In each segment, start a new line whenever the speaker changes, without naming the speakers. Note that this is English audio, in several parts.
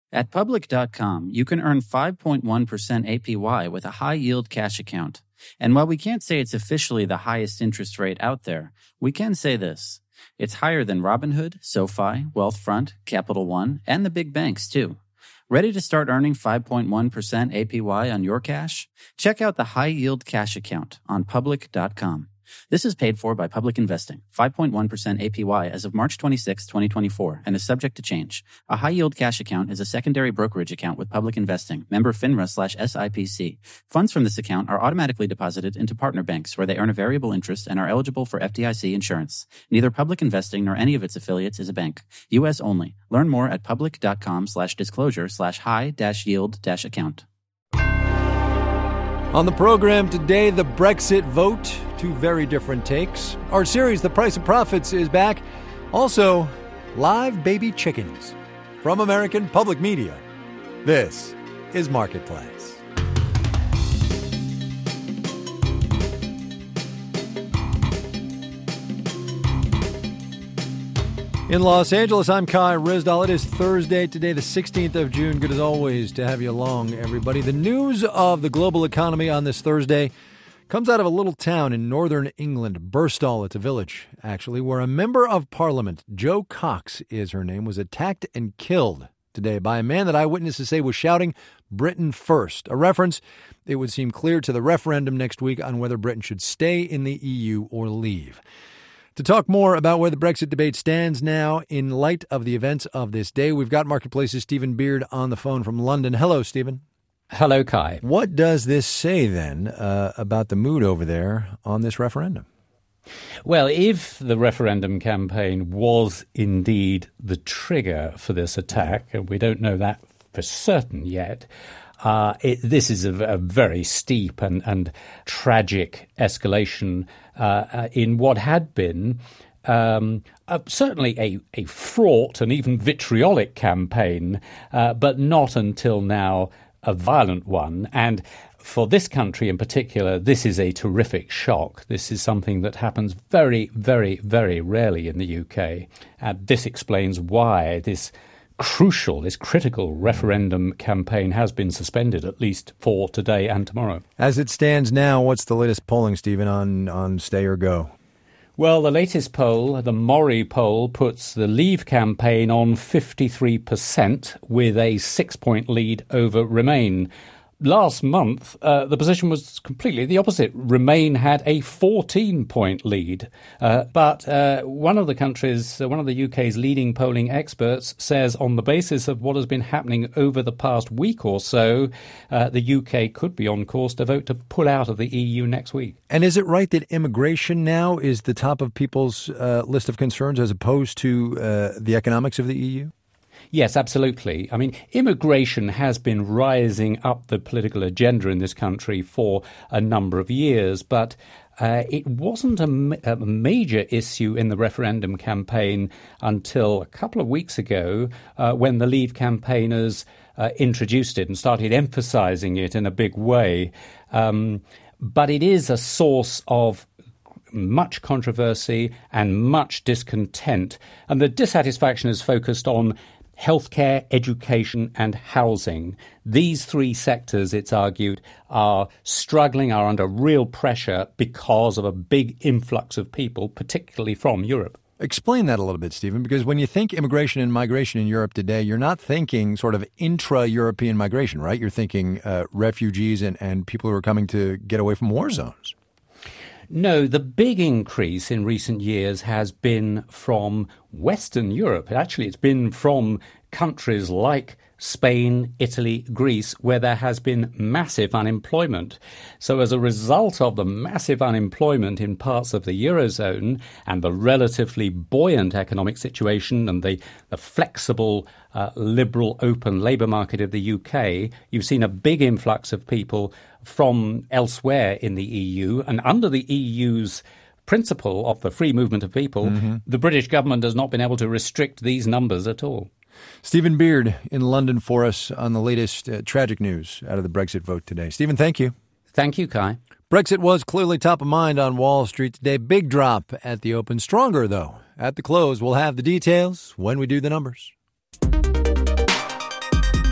At Public.com, you can earn 5.1% APY with a high-yield cash account. And while we can't say it's officially the highest interest rate out there, we can say this. It's higher than Robinhood, SoFi, Wealthfront, Capital One, and the big banks, too. Ready to start earning 5.1% APY on your cash? Check out the high-yield cash account on Public.com. This is paid for by Public Investing, 5.1% APY as of March 26, 2024, and is subject to change. A high-yield cash account is a secondary brokerage account with Public Investing, member FINRA/SIPC. Funds from this account are automatically deposited into partner banks where they earn a variable interest and are eligible for FDIC insurance. Neither Public Investing nor any of its affiliates is a bank. U.S. only. Learn more at public.com/disclosure/high-yield-account.
On the program today, the Brexit vote, two very different takes. Our series, The Price of Profits, is back. Also, live baby chickens from American Public Media. This is Marketplace. In Los Angeles, I'm Kai Ryssdal. It is Thursday today, the 16th of June. Good as always to have you along, everybody. The news of the global economy on this Thursday comes out of a little town in northern England, Birstall. It's a village, actually, where a member of parliament, Jo Cox is her name, was attacked and killed today by a man that eyewitnesses say was shouting, "Britain first," a reference, it would seem clear, to the referendum next week on whether Britain should stay in the EU or leave. To talk more about where the Brexit debate stands now in light of the events of this day, we've got Marketplace's Stephen Beard on the phone from London. Hello, Stephen.
Hello, Kai.
What does this say, then, about the mood over there on this referendum?
Well, if the referendum campaign was indeed the trigger for this attack, and we don't know that for certain yet, this is a very steep and tragic escalation in what had been certainly a fraught and even vitriolic campaign, but not until now a violent one. And for this country in particular, this is a terrific shock. This is something that happens very, very, very rarely in the UK. And this explains why this critical referendum campaign has been suspended, at least for today and tomorrow.
As it stands now, what's the latest polling, Stephen, on stay or go?
Well, the latest poll, the Mori poll, puts the Leave campaign on 53% with a 6-point lead over Remain. Last month, the position was completely the opposite. Remain had a 14-point lead. But one of the UK's leading polling experts says on the basis of what has been happening over the past week or so, the UK could be on course to vote to pull out of the EU next week.
And is it right that immigration now is the top of people's list of concerns as opposed to the economics of the EU?
Yes, absolutely. I mean, immigration has been rising up the political agenda in this country for a number of years, but it wasn't a major issue in the referendum campaign until a couple of weeks ago when the Leave campaigners introduced it and started emphasizing it in a big way. But it is a source of much controversy and much discontent. And the dissatisfaction is focused on healthcare, education and housing. These three sectors, it's argued, are struggling, are under real pressure because of a big influx of people, particularly from Europe.
Explain that a little bit, Stephen, because when you think immigration and migration in Europe today, you're not thinking sort of intra-European migration, right? You're thinking refugees and people who are coming to get away from war zones.
No, the big increase in recent years has been from Western Europe. Actually, it's been from countries like Spain, Italy, Greece, where there has been massive unemployment. So as a result of the massive unemployment in parts of the Eurozone and the relatively buoyant economic situation and the flexible, liberal, open labour market of the UK, you've seen a big influx of people from elsewhere in the EU. And under the EU's principle of the free movement of people, the British government has not been able to restrict these numbers at all.
Stephen Beard in London for us on the latest tragic news out of the Brexit vote today. Stephen, thank you.
Thank you, Kai.
Brexit was clearly top of mind on Wall Street today. Big drop at the open. Stronger, though, at the close. We'll have the details when we do the numbers.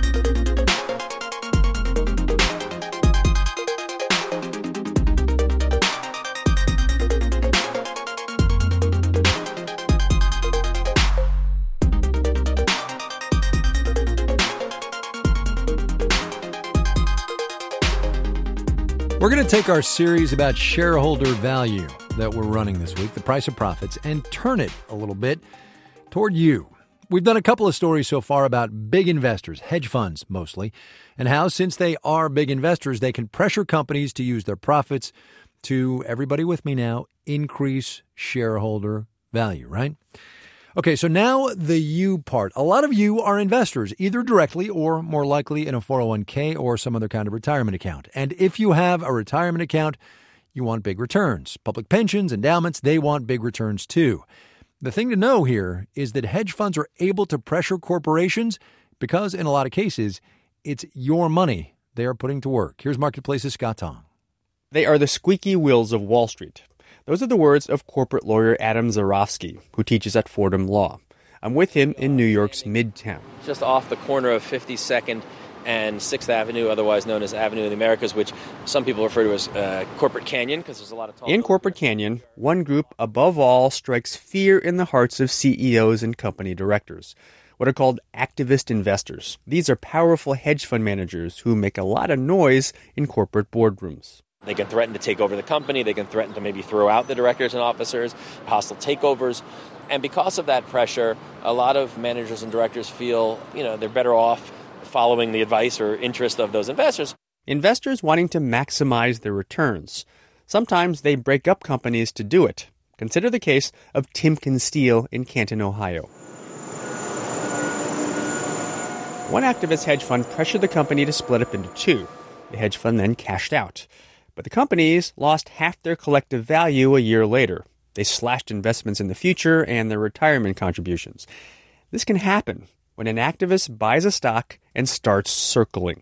We're going to take our series about shareholder value that we're running this week, the price of profits, and turn it a little bit toward you. We've done a couple of stories so far about big investors, hedge funds mostly, and how, since they are big investors, they can pressure companies to use their profits to, everybody with me now, increase shareholder value, right? Okay, so now the you part. A lot of you are investors, either directly or more likely in a 401k or some other kind of retirement account. And if you have a retirement account, you want big returns. Public pensions, endowments, they want big returns too. The thing to know here is that hedge funds are able to pressure corporations because, in a lot of cases, it's your money they are putting to work. Here's Marketplace's Scott Tong.
They are the squeaky wheels of Wall Street. Those are the words of corporate lawyer Adam Zarofsky, who teaches at Fordham Law. I'm with him in New York's Midtown.
Just off the corner of 52nd and 6th Avenue, otherwise known as Avenue of the Americas, which some people refer to as Corporate Canyon, because there's a lot of talk.
In Corporate Canyon, one group, above all, strikes fear in the hearts of CEOs and company directors. What are called activist investors. These are powerful hedge fund managers who make a lot of noise in corporate boardrooms.
They can threaten to take over the company. They can threaten to maybe throw out the directors and officers, hostile takeovers. And because of that pressure, a lot of managers and directors feel, they're better off following the advice or interest of those investors.
Investors wanting to maximize their returns. Sometimes they break up companies to do it. Consider the case of Timken Steel in Canton, Ohio. One activist hedge fund pressured the company to split up into two. The hedge fund then cashed out. But the companies lost half their collective value a year later. They slashed investments in the future and their retirement contributions. This can happen when an activist buys a stock and starts circling.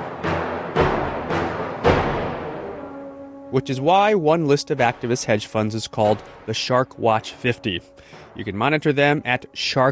Which is why one list of activist hedge funds is called the Shark Watch 50. You can monitor them at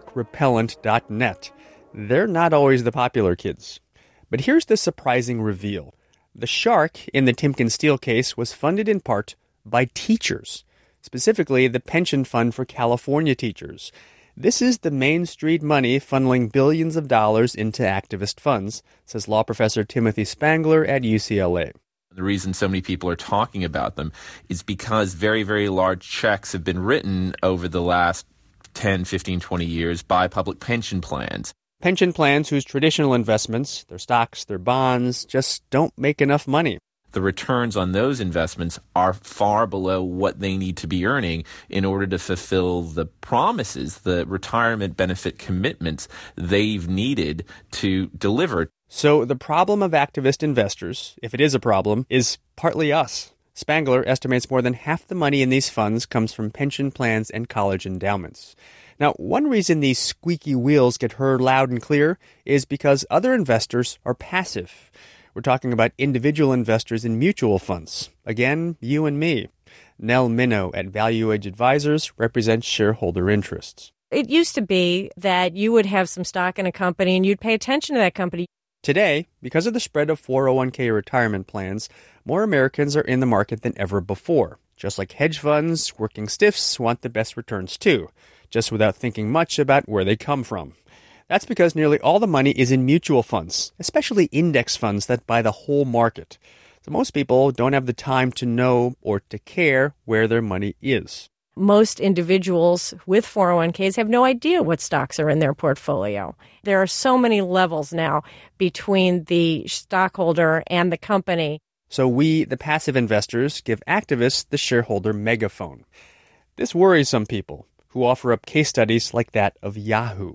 sharkrepellent.net. They're not always the popular kids. But here's the surprising reveal. The shark in the Timken Steel case was funded in part by teachers, specifically the pension fund for California teachers. This is the Main Street money funneling billions of dollars into activist funds, says law professor Timothy Spangler at UCLA.
The reason so many people are talking about them is because very, very large checks have been written over the last 10, 15, 20 years by public pension plans.
Pension plans whose traditional investments, their stocks, their bonds, just don't make enough money.
The returns on those investments are far below what they need to be earning in order to fulfill the promises, the retirement benefit commitments they've needed to deliver.
So the problem of activist investors, if it is a problem, is partly us. Spangler estimates more than half the money in these funds comes from pension plans and college endowments. Now, one reason these squeaky wheels get heard loud and clear is because other investors are passive. We're talking about individual investors in mutual funds. Again, you and me. Nell Minow at Value Edge Advisors represents shareholder interests.
It used to be that you would have some stock in a company and you'd pay attention to that company.
Today, because of the spread of 401k retirement plans, more Americans are in the market than ever before. Just like hedge funds, working stiffs want the best returns too, just without thinking much about where they come from. That's because nearly all the money is in mutual funds, especially index funds that buy the whole market. So most people don't have the time to know or to care where their money is.
Most individuals with 401ks have no idea what stocks are in their portfolio. There are so many levels now between the stockholder and the company.
So we, the passive investors, give activists the shareholder megaphone. This worries some people who offer up case studies like that of Yahoo.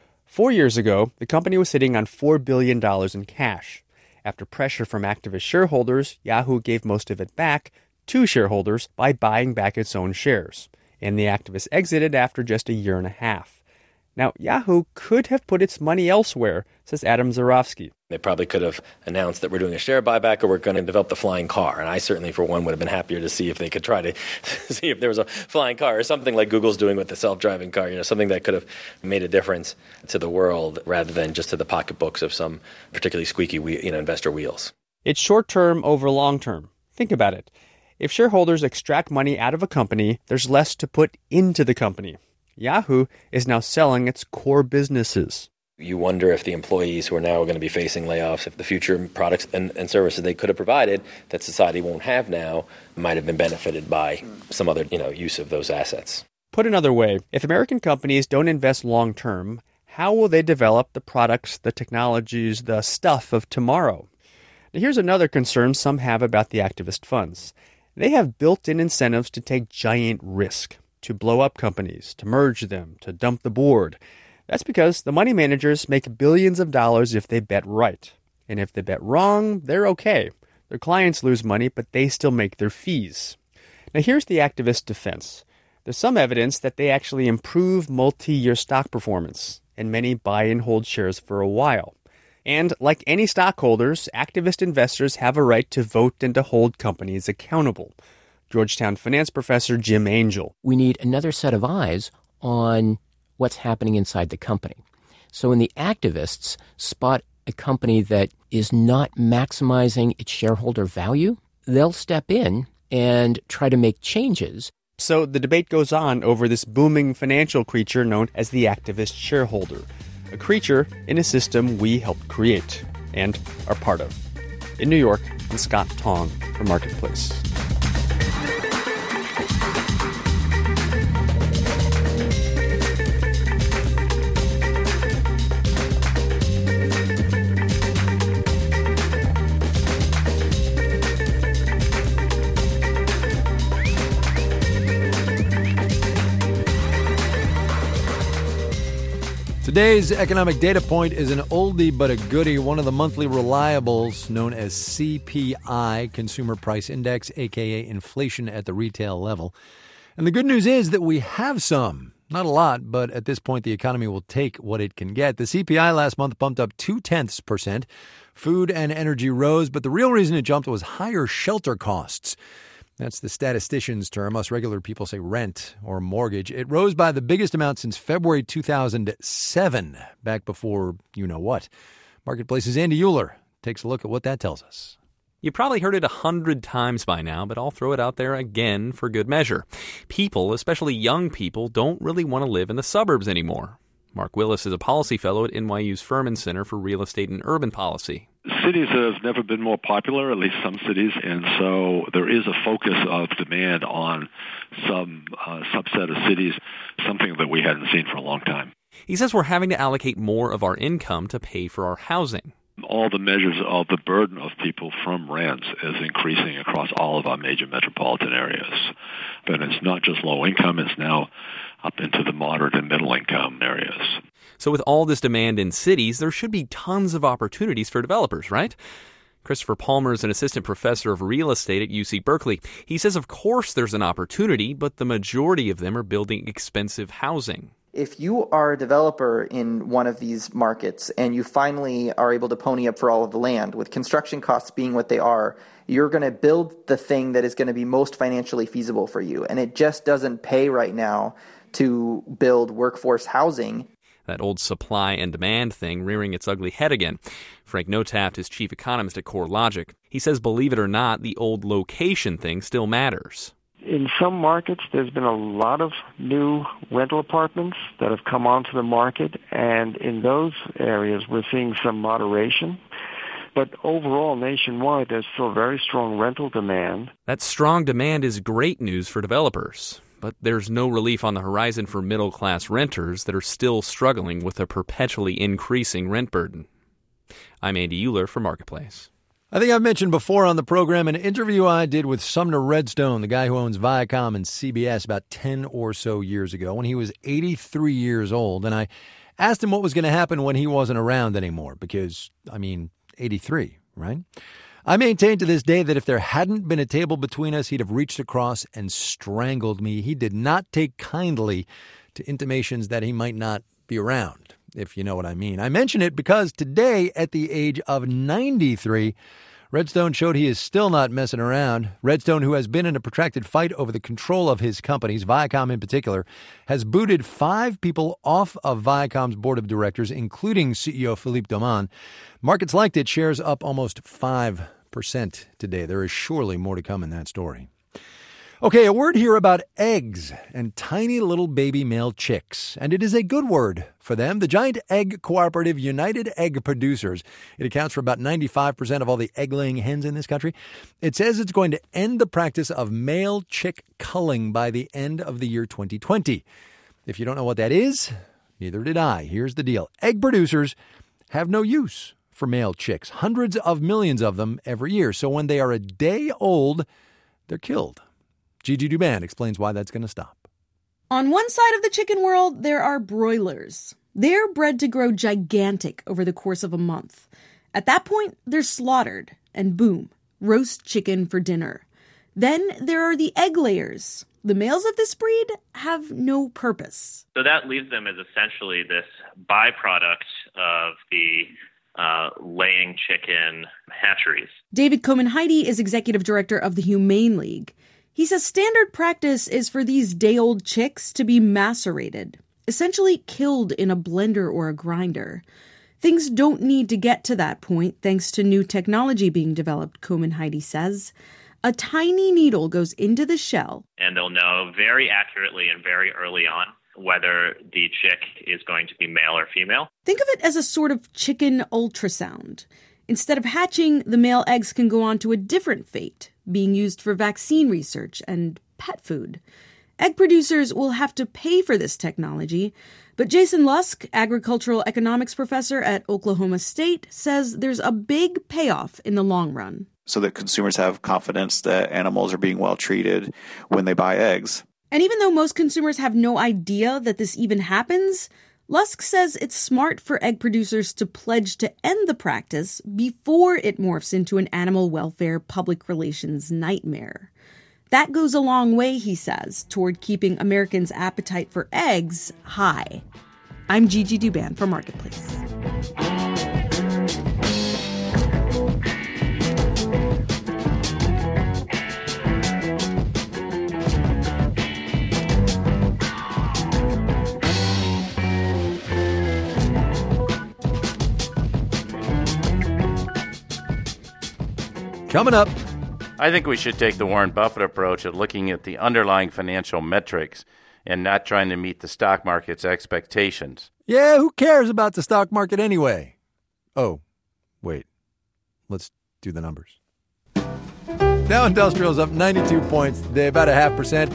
4 years ago, the company was sitting on $4 billion in cash. After pressure from activist shareholders, Yahoo gave most of it back to shareholders by buying back its own shares. And the activists exited after just a year and a half. Now, Yahoo could have put its money elsewhere, says Adam Zarofsky.
They probably could have announced that we're doing a share buyback or we're going to develop the flying car. And I certainly, for one, would have been happier to see if they could try to see if there was a flying car or something like Google's doing with the self-driving car, something that could have made a difference to the world rather than just to the pocketbooks of some particularly squeaky investor wheels.
It's short-term over long-term. Think about it. If shareholders extract money out of a company, there's less to put into the company. Yahoo is now selling its core businesses.
You wonder if the employees who are now going to be facing layoffs, if the future products and services they could have provided that society won't have now might have been benefited by some other, use of those assets.
Put another way, if American companies don't invest long term, how will they develop the products, the technologies, the stuff of tomorrow? Now, here's another concern some have about the activist funds. They have built-in incentives to take giant risk, to blow up companies, to merge them, to dump the board. That's because the money managers make billions of dollars if they bet right. And if they bet wrong, they're okay. Their clients lose money, but they still make their fees. Now here's the activist defense. There's some evidence that they actually improve multi-year stock performance, and many buy and hold shares for a while. And like any stockholders, activist investors have a right to vote and to hold companies accountable. Georgetown finance professor Jim Angel.
We need another set of eyes on what's happening inside the company. So when the activists spot a company that is not maximizing its shareholder value, they'll step in and try to make changes.
So the debate goes on over this booming financial creature known as the activist shareholder, a creature in a system we helped create and are part of. In New York, I'm Scott Tong for Marketplace.
Today's economic data point is an oldie but a goodie, one of the monthly reliables known as CPI, Consumer Price Index, a.k.a. inflation at the retail level. And the good news is that we have some. Not a lot, but at this point the economy will take what it can get. The CPI last month bumped up 0.2%. Food and energy rose, but the real reason it jumped was higher shelter costs. That's the statistician's term. Us regular people say rent or mortgage. It rose by the biggest amount since February 2007, back before you-know-what. Marketplace's Andy Euler takes a look at what that tells us.
You probably heard it 100 times by now, but I'll throw it out there again for good measure. People, especially young people, don't really want to live in the suburbs anymore. Mark Willis is a policy fellow at NYU's Furman Center for Real Estate and Urban Policy.
Cities have never been more popular, at least some cities, and so there is a focus of demand on some subset of cities, something that we hadn't seen for a long time.
He says we're having to allocate more of our income to pay for our housing.
All the measures of the burden of people from rents is increasing across all of our major metropolitan areas. But it's not just low income, it's now up into the moderate and middle income areas.
So with all this demand in cities, there should be tons of opportunities for developers, right? Christopher Palmer is an assistant professor of real estate at UC Berkeley. He says, of course, there's an opportunity, but the majority of them are building expensive housing.
If you are a developer in one of these markets and you finally are able to pony up for all of the land, with construction costs being what they are, you're going to build the thing that is going to be most financially feasible for you. And it just doesn't pay right now to build workforce housing.
That old supply and demand thing rearing its ugly head again. Frank Notaft is chief economist at CoreLogic. He says, believe it or not, the old location thing still matters.
In some markets, there's been a lot of new rental apartments that have come onto the market, and in those areas, we're seeing some moderation. But overall, nationwide, there's still very strong rental demand.
That strong demand is great news for developers. But there's no relief on the horizon for middle-class renters that are still struggling with a perpetually increasing rent burden. I'm Andy Euler for Marketplace.
I think I've mentioned before on the program an interview I did with Sumner Redstone, the guy who owns Viacom and CBS, about 10 or so years ago when he was 83 years old. And I asked him what was going to happen when he wasn't around anymore because, 83, right? I maintain to this day that if there hadn't been a table between us, he'd have reached across and strangled me. He did not take kindly to intimations that he might not be around, if you know what I mean. I mention it because today, at the age of 93, Redstone showed he is still not messing around. Redstone, who has been in a protracted fight over the control of his companies, Viacom in particular, has booted 5 people off of Viacom's board of directors, including CEO Philippe Dauman. Markets liked it, shares up almost 5% today. There is surely more to come in that story. Okay, a word here about eggs and tiny little baby male chicks. And it is a good word for them. The giant egg cooperative United Egg Producers, it accounts for about 95% of all the egg-laying hens in this country. It says it's going to end the practice of male chick culling by the end of the year 2020. If you don't know what that is, neither did I. Here's the deal. Egg producers have no use for male chicks, hundreds of millions of them every year. So when they are a day old, they're killed. Gigi Douban explains why that's going to stop.
On one side of the chicken world, there are broilers. They're bred to grow gigantic over the course of a month. At that point, they're slaughtered, and boom, roast chicken for dinner. Then there are the egg layers. The males of this breed have no purpose.
So that leaves them as essentially this byproduct of the laying chicken hatcheries.
David Komen-Heide is executive director of the Humane League. He says standard practice is for these day-old chicks to be macerated, essentially killed in a blender or a grinder. Things don't need to get to that point thanks to new technology being developed, Komen-Heide says. A tiny needle goes into the shell.
And they'll know very accurately and very early on whether the chick is going to be male or female.
Think of it as a sort of chicken ultrasound. Instead of hatching, the male eggs can go on to a different fate, being used for vaccine research and pet food. Egg producers will have to pay for this technology, but Jason Lusk, agricultural economics professor at Oklahoma State, says there's a big payoff in the long run.
So that consumers have confidence that animals are being well treated when they buy eggs.
And even though most consumers have no idea that this even happens, Lusk says it's smart for egg producers to pledge to end the practice before it morphs into an animal welfare public relations nightmare. That goes a long way, he says, toward keeping Americans' appetite for eggs high. I'm Gigi Douban for Marketplace.
Coming up.
I think we should take the Warren Buffett approach of looking at the underlying financial metrics and not trying to meet the stock market's expectations.
Yeah, who cares about the stock market anyway? Oh, wait. Let's do the numbers. Dow Industrial's up 92 points today, about 0.5%,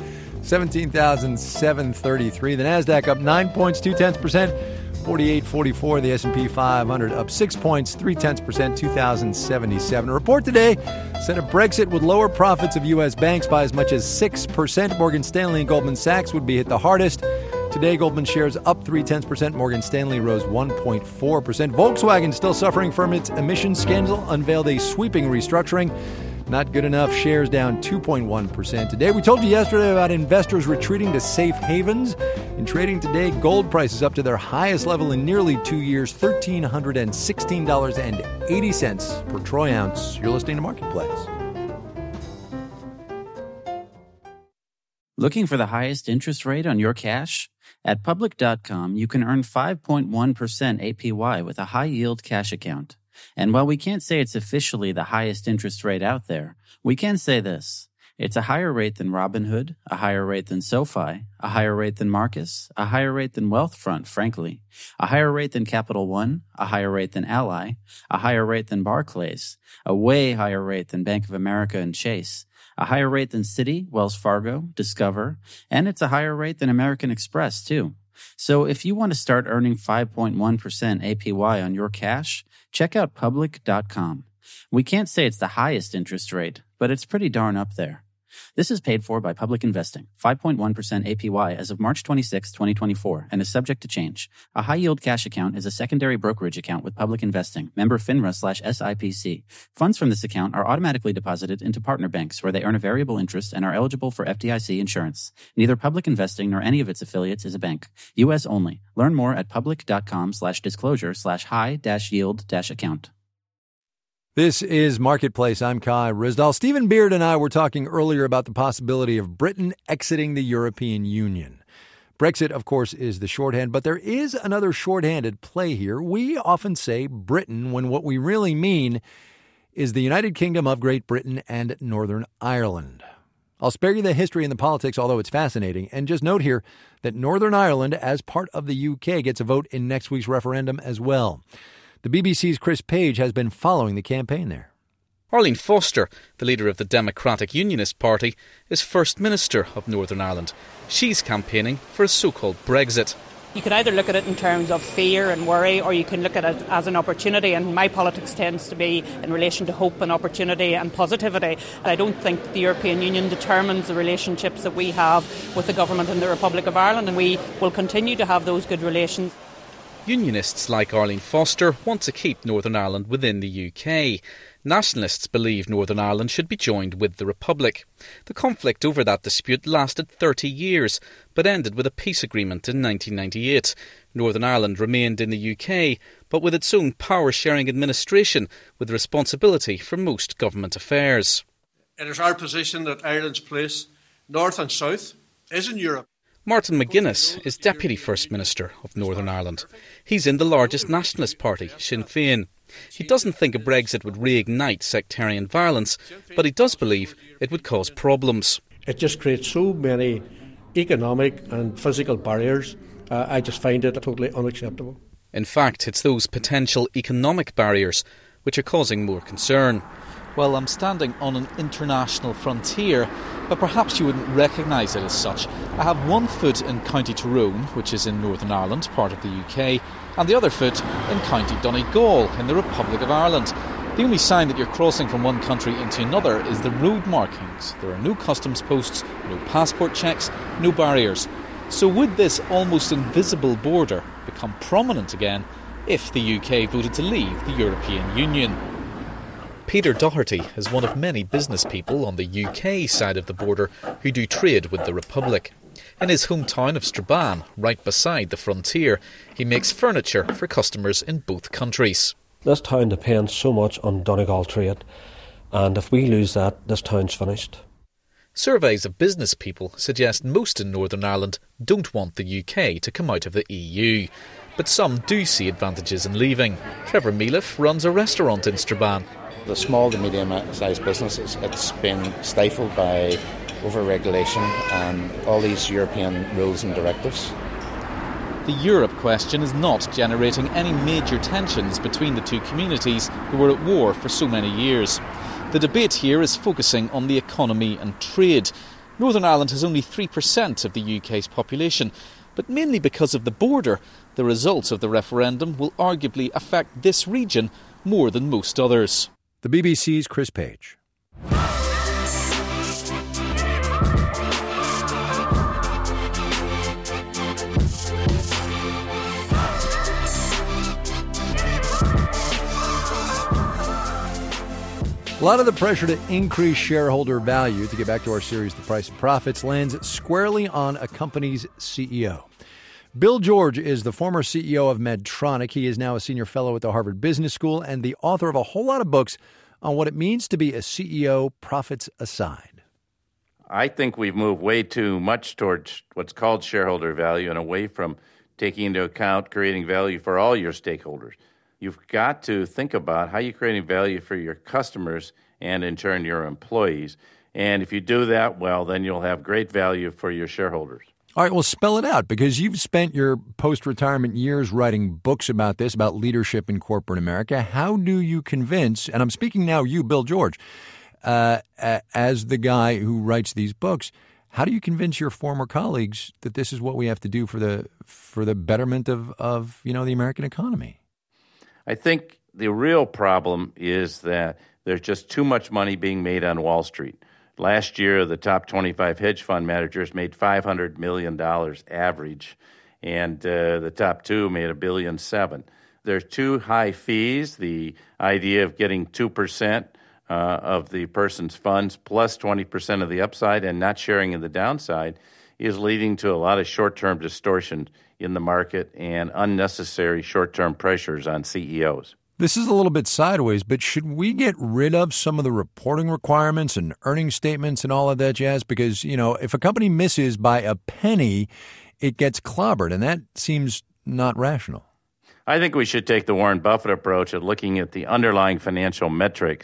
17,733. The NASDAQ up 9 points, 0.2%. 48.44, the S&P 500 up 6 points, 0.3%, 2,077. A report today said a Brexit would lower profits of U.S. banks by as much as 6%. Morgan Stanley and Goldman Sachs would be hit the hardest. Today, Goldman shares up 0.3%. Morgan Stanley rose 1.4%. Volkswagen, still suffering from its emissions scandal, unveiled a sweeping restructuring. Not good enough. Shares down 2.1% today. We told you yesterday about investors retreating to safe havens. In trading today, gold prices up to their highest level in nearly 2 years, $1,316.80 per troy ounce. You're listening to Marketplace.
Looking for the highest interest rate on your cash? At Public.com, you can earn 5.1% APY with a high-yield cash account. And while we can't say it's officially the highest interest rate out there, we can say this. It's a higher rate than Robinhood, a higher rate than SoFi, a higher rate than Marcus, a higher rate than Wealthfront, frankly, a higher rate than Capital One, a higher rate than Ally, a higher rate than Barclays, a way higher rate than Bank of America and Chase, a higher rate than Citi, Wells Fargo, Discover, and it's a higher rate than American Express, too. So if you want to start earning 5.1% APY on your cash, check out Public.com. We can't say it's the highest interest rate, but it's pretty darn up there. This is paid for by Public Investing, 5.1% APY as of March 26, 2024, and is subject to change. A high-yield cash account is a secondary brokerage account with Public Investing, member FINRA/SIPC. Funds from this account are automatically deposited into partner banks where they earn a variable interest and are eligible for FDIC insurance. Neither Public Investing nor any of its affiliates is a bank. U.S. only. Learn more at public.com/disclosure/high-yield-account.
This is Marketplace. I'm Kai Ryssdal. Stephen Beard and I were talking earlier about the possibility of Britain exiting the European Union. Brexit, of course, is the shorthand, but there is another shorthand at play here. We often say Britain when what we really mean is the United Kingdom of Great Britain and Northern Ireland. I'll spare you the history and the politics, although it's fascinating. And just note here that Northern Ireland, as part of the UK, gets a vote in next week's referendum as well. The BBC's Chris Page has been following the campaign there.
Arlene Foster, the leader of the Democratic Unionist Party, is First Minister of Northern Ireland. She's campaigning for a so-called Brexit.
You can either look at it in terms of fear and worry, or you can look at it as an opportunity, and my politics tends to be in relation to hope and opportunity and positivity. I don't think the European Union determines the relationships that we have with the government in the Republic of Ireland, and we will continue to have those good relations.
Unionists like Arlene Foster want to keep Northern Ireland within the UK. Nationalists believe Northern Ireland should be joined with the Republic. The conflict over that dispute lasted 30 years, but ended with a peace agreement in 1998. Northern Ireland remained in the UK, but with its own power-sharing administration, with responsibility for most government affairs.
It is our position that Ireland's place, north and south, is in Europe.
Martin McGuinness is Deputy First Minister of Northern Ireland. He's in the largest nationalist party, Sinn Féin. He doesn't think a Brexit would reignite sectarian violence, but he does believe it would cause problems.
It just creates so many economic and physical barriers. I just find it totally unacceptable.
In fact, it's those potential economic barriers which are causing more concern. Well, I'm standing on an international frontier, but perhaps you wouldn't recognise it as such. I have one foot in County Tyrone, which is in Northern Ireland, part of the UK, and the other foot in County Donegal, in the Republic of Ireland. The only sign that you're crossing from one country into another is the road markings. There are no customs posts, no passport checks, no barriers. So would this almost invisible border become prominent again if the UK voted to leave the European Union? Peter Doherty is one of many business people on the UK side of the border who do trade with the Republic. In his hometown of Strabane, right beside the frontier, he makes furniture for customers in both countries.
This town depends so much on Donegal trade, and if we lose that, this town's finished.
Surveys of business people suggest most in Northern Ireland don't want the UK to come out of the EU. But some do see advantages in leaving. Trevor Mealiff runs a restaurant in Strabane.
The small to medium-sized businesses, it's been stifled by over-regulation and all these European rules and directives.
The Europe question is not generating any major tensions between the two communities who were at war for so many years. The debate here is focusing on the economy and trade. Northern Ireland has only 3% of the UK's population, but mainly because of the border, the results of the referendum will arguably affect this region more than most others.
The BBC's Chris Page. A lot of the pressure to increase shareholder value, to get back to our series, The Price of Profits, lands squarely on a company's CEO. Bill George is the former CEO of Medtronic. He is now a senior fellow at the Harvard Business School and the author of a whole lot of books on what it means to be a CEO, profits aside.
I think we've moved way too much towards what's called shareholder value and away from taking into account creating value for all your stakeholders. You've got to think about how you're creating value for your customers and, in turn, your employees. And if you do that well, then you'll have great value for your shareholders.
All right, well, spell it out, because you've spent your post-retirement years writing books about this, about leadership in corporate America. How do you convince, and I'm speaking now you, Bill George, as the guy who writes these books, how do you convince your former colleagues that this is what we have to do for the betterment of the American economy?
I think the real problem is that there's just too much money being made on Wall Street. Last year, the top 25 hedge fund managers made $500 million average, and the top two made $1.7 billion. There's too high fees. The idea of getting 2% of the person's funds plus 20% of the upside and not sharing in the downside is leading to a lot of short-term distortion in the market and unnecessary short-term pressures on CEOs.
This is a little bit sideways, but should we get rid of some of the reporting requirements and earnings statements and all of that jazz? Because, if a company misses by a penny, it gets clobbered, and that seems not rational.
I think we should take the Warren Buffett approach of looking at the underlying financial metrics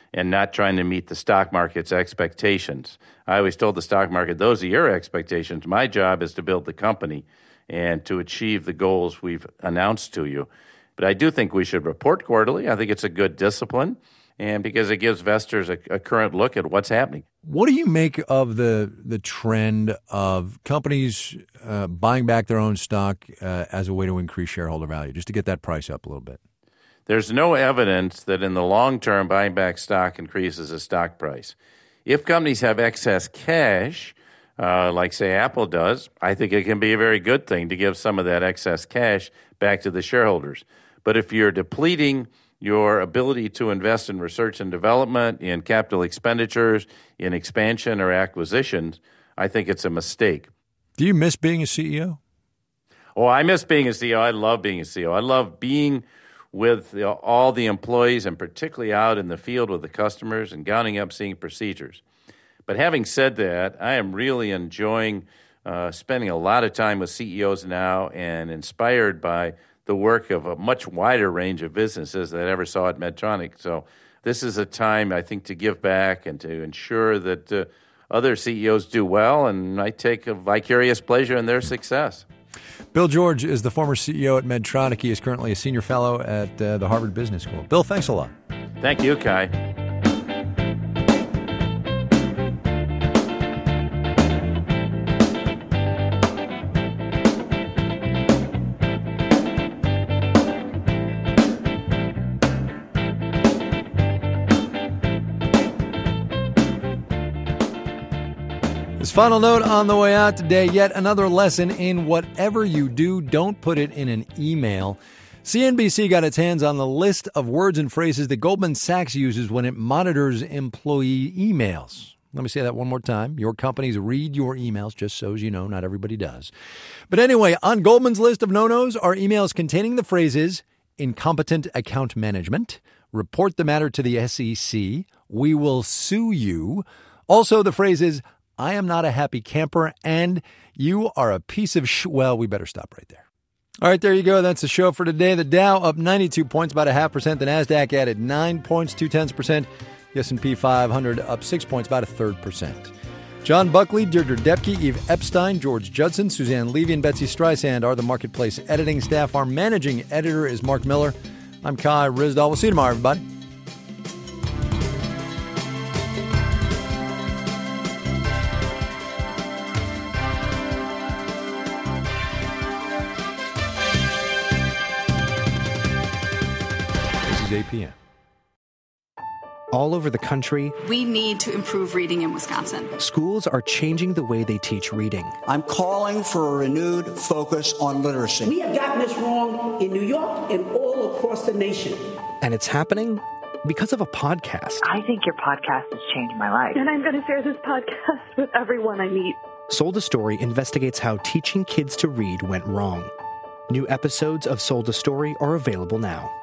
and not trying to meet the stock market's expectations. I always told the stock market, those are your expectations. My job is to build the company and to achieve the goals we've announced to you. But I do think we should report quarterly. I think it's a good discipline, and because it gives investors a current look at what's happening.
What do you make of the trend of companies buying back their own stock as a way to increase shareholder value, just to get that price up a little bit?
There's no evidence that in the long term buying back stock increases the stock price. If companies have excess cash, like say Apple does, I think it can be a very good thing to give some of that excess cash back to the shareholders. But if you're depleting your ability to invest in research and development, in capital expenditures, in expansion or acquisitions, I think it's a mistake.
Do you miss being a CEO?
Oh, I miss being a CEO. I love being a CEO. I love being with all the employees and particularly out in the field with the customers and gouging up seeing procedures. But having said that, I am really enjoying spending a lot of time with CEOs now and inspired by the work of a much wider range of businesses that I ever saw at Medtronic. So this is a time, I think, to give back and to ensure that other CEOs do well, and I take a vicarious pleasure in their success.
Bill George is the former CEO at Medtronic. He is currently a senior fellow at the Harvard Business School. Bill, thanks a lot.
Thank you, Kai.
This final note on the way out today, yet another lesson in whatever you do, don't put it in an email. CNBC got its hands on the list of words and phrases that Goldman Sachs uses when it monitors employee emails. Let me say that one more time. Your companies read your emails, just so as you know, not everybody does. But anyway, on Goldman's list of no-nos are emails containing the phrases incompetent account management, report the matter to the SEC, we will sue you. Also the phrases I am not a happy camper, and you are a piece of well, we better stop right there. All right, there you go. That's the show for today. The Dow up 92 points, about 0.5%. The NASDAQ added 9 points, 0.2%. The S&P 500 up 6 points, about 0.33%. John Buckley, Deirdre Depke, Eve Epstein, George Judson, Suzanne Levy, and Betsy Streisand are the Marketplace editing staff. Our managing editor is Mark Miller. I'm Kai Ryssdal. We'll see you tomorrow, everybody. PM.
All over the country,
we need to improve reading in Wisconsin.
Schools are changing the way they teach reading.
I'm calling for a renewed focus on literacy.
We have gotten this wrong in New York and all across the nation.
And it's happening because of a podcast.
I think your podcast has changed my life.
And I'm going to share this podcast with everyone I meet.
Sold a Story investigates how teaching kids to read went wrong. New episodes of Sold a Story are available now.